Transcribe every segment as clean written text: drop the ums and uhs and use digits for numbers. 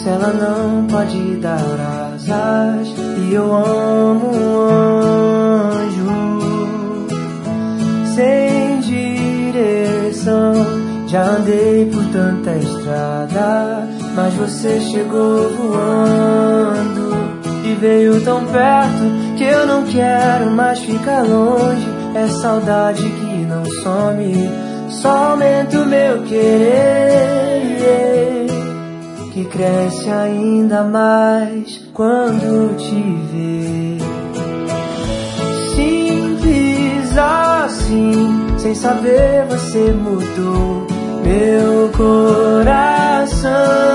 se ela não pode dar asas? E eu amo um anjo sem direção. Já andei por tanta estrada, mas você chegou voando e veio tão perto que eu não quero mais ficar longe. É saudade que não some, só aumenta o meu querer, que cresce ainda mais quando te vê. Simples assim, sem saber você mudou meu coração.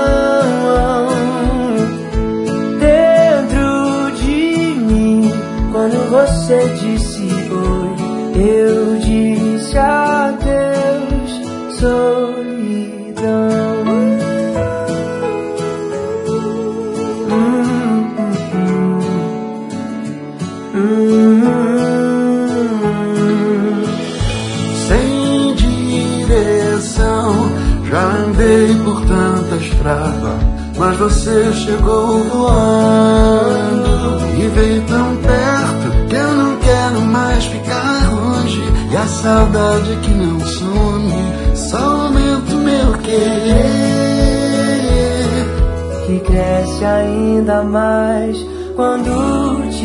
Dentro de mim, quando você disse oi, eu disse adeus, solidão. Sem direção, já andei por tanta estrada, mas você chegou voando e veio tão perto que eu não quero mais ficar longe. E a saudade que não some, só aumenta o meu querer, que cresce ainda mais quando te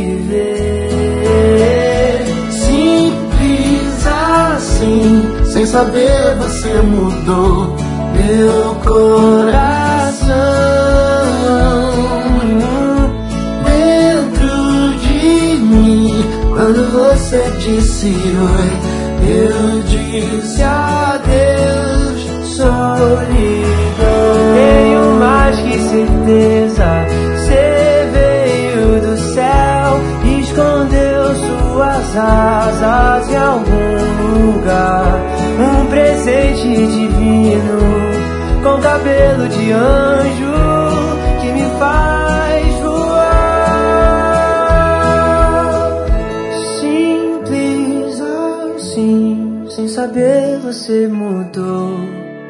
vê. Simples assim, sem saber você mudou meu coração. Dentro de mim, quando você disse oi, eu disse adeus, solidão. Tenho mais que certeza, você veio do céu e escondeu suas asas em algum lugar. Um presente divino, com cabelo de anjo, que me faz voar. Simples assim, sem saber você mudou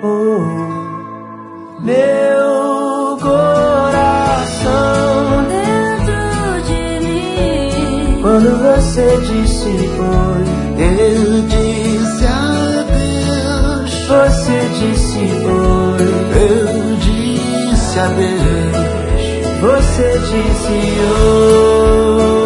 meu coração. Dentro de mim, Quando você disse oi, eu disse adeus. você disse oi, Eu disse adeus. você disse oi.